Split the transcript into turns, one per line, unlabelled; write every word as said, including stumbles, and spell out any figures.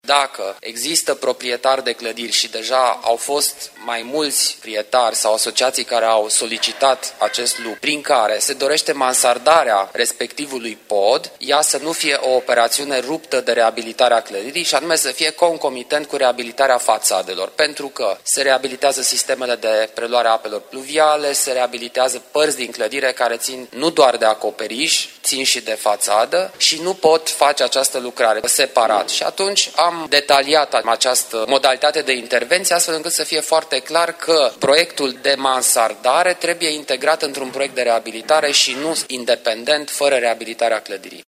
Dacă există proprietari de clădiri și deja au fost mai mulți proprietari sau asociații care au solicitat acest lucru, prin care se dorește mansardarea respectivului pod, ea să nu fie o operațiune ruptă de reabilitare a clădirii și anume să fie concomitent cu reabilitarea fațadelor, pentru că se reabilitează sistemele de preluare a apelor pluviale, se reabilitează părți din clădire care țin nu doar de acoperiș, țin și de fațadă și nu pot face această lucrare separat. Și atunci am detaliat această modalitate de intervenție astfel încât să fie foarte clar că proiectul de mansardare trebuie integrat într-un proiect de reabilitare și nu independent, fără reabilitarea clădirii.